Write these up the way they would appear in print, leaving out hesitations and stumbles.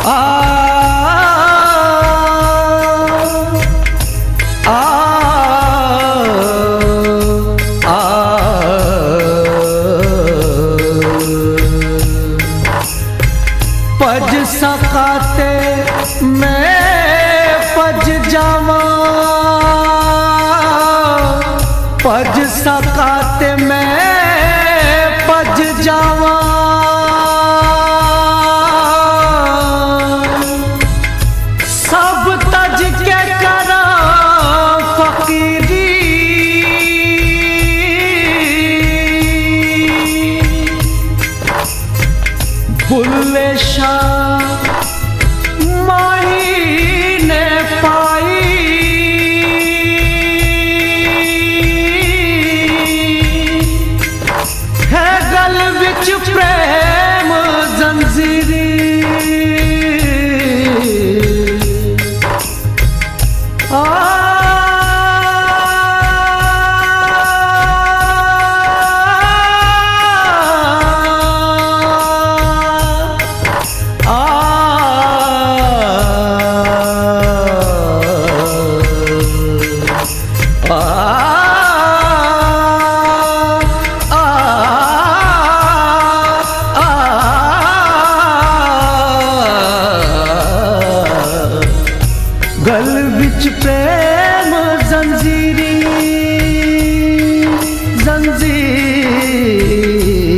पज सकाते मैं पज जावा, पज सकाते मैं पज जावा। सब तज के करा फकीरी, बुल्ले शाह माही ने पाई, है गल विच प्रेम जंजीरी। गल विच प्रेम जंजीरी, जंजीरी।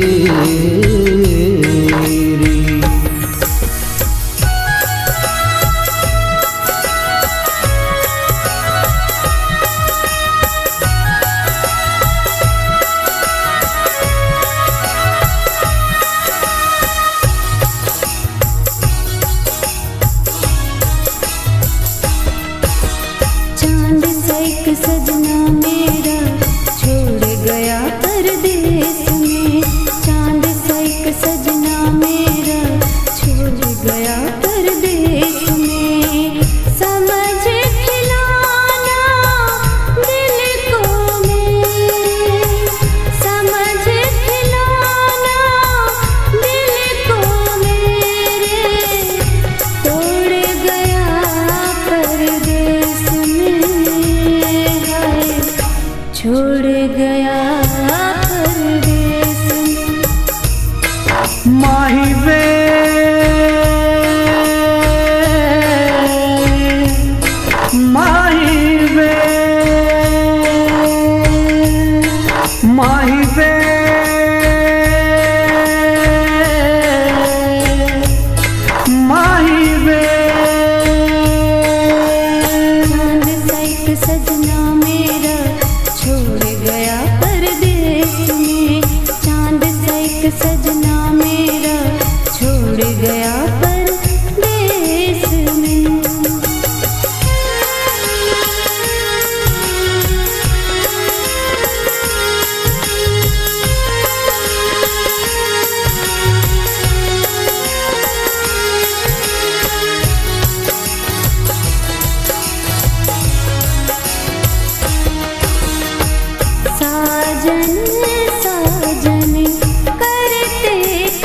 चांद सा एक सजना मेरा छोड़ गया परदेस में, चांद सा एक सजना मेरा छोड़ गया परदेस में। समझ खिलाना दिल को मैं, समझ खिलाना दिल को मेरे, तोड़ गया परदेस छोड़ गया परदेस में। माही वे माही वे माही वे माही वे। चांद सा एक सजना मेरा छोड़ गया परदेस में, चांद सा एक सजना मेरा छोड़ गया परदेस में। साजन साजन करते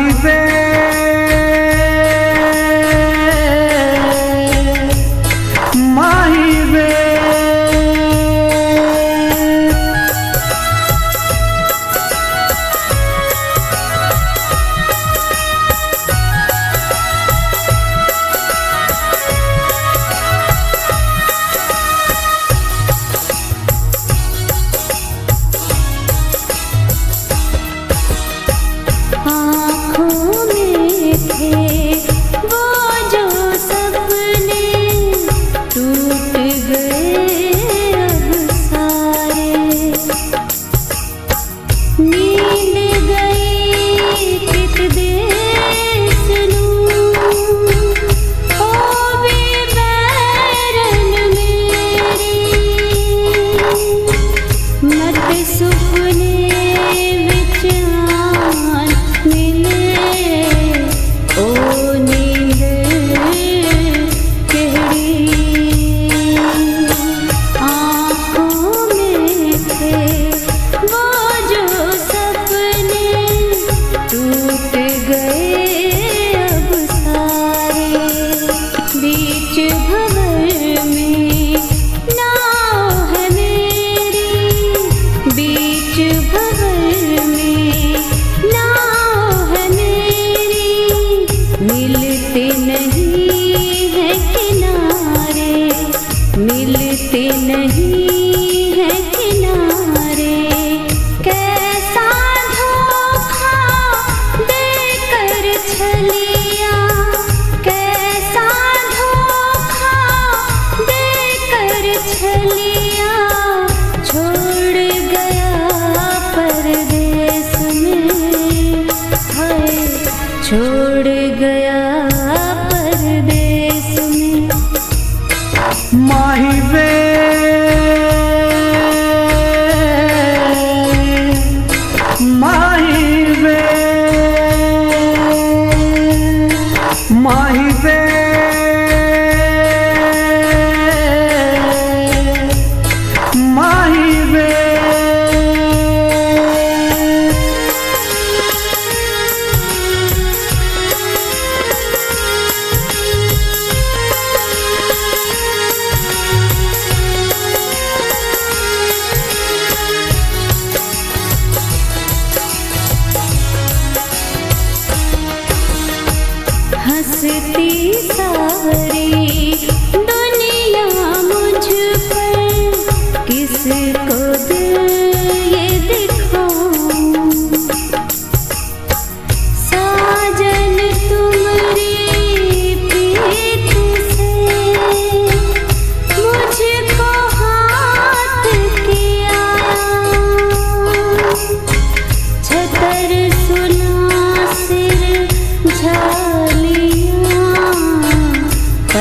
माही वे माही वे मिलते नहीं है किनारे। कैसा धोखा देकर छलिया, कैसा धोखा देकर छलिया, छोड़ गया परदेस में, हाय छोड़ गया परदेस में। माही वे माही वे माही वे माही वे हंसती सारी दुनिया मुझ पर, किसको दिल ये दिखाऊं। साजन तुम्हारी प्रीत से मुझको हाथ किया, छतर सुना सिर झालिया,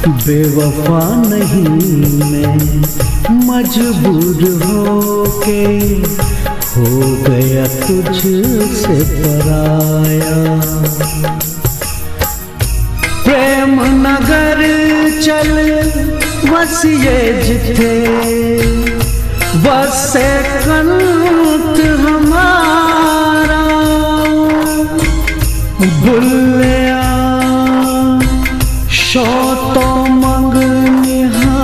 बेवफा नहीं मैं मजबूर होके हो गया तुझसे पराया। प्रेम नगर चल बस ये जिथे बसे कंत हमारा। बुल्लिया शो तो मंगनिहा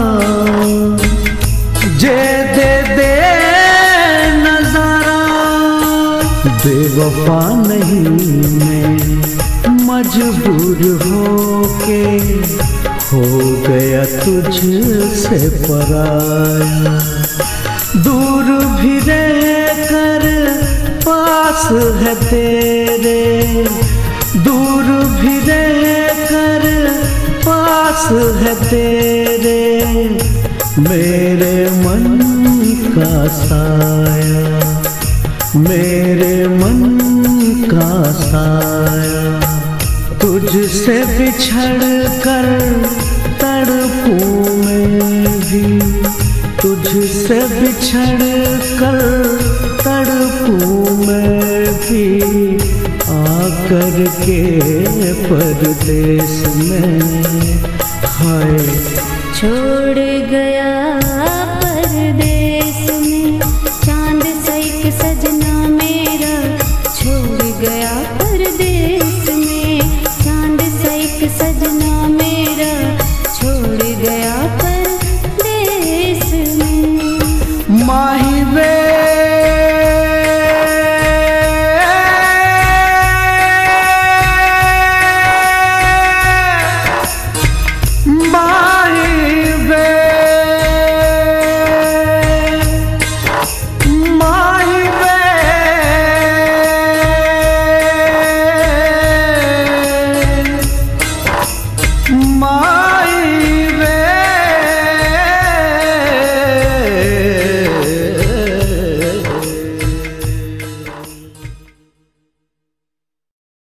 जे दे नजारा। बेवफा नहीं मैं मजबूर होके हो गया तुझसे पराया। दूर भी रह कर पास है तेरे, दूर भी रह कर पास है तेरे। मेरे मन का साया, मेरे मन का साया। तुझसे बिछड़ कर तड़पूं मैं भी, तुझसे बिछड़ कर तड़पूं मैं भी। आकर के परदेश में हाय छोड़ गया परदेश में चांद सा एक सजना मेरा, छोड़ गया परदेश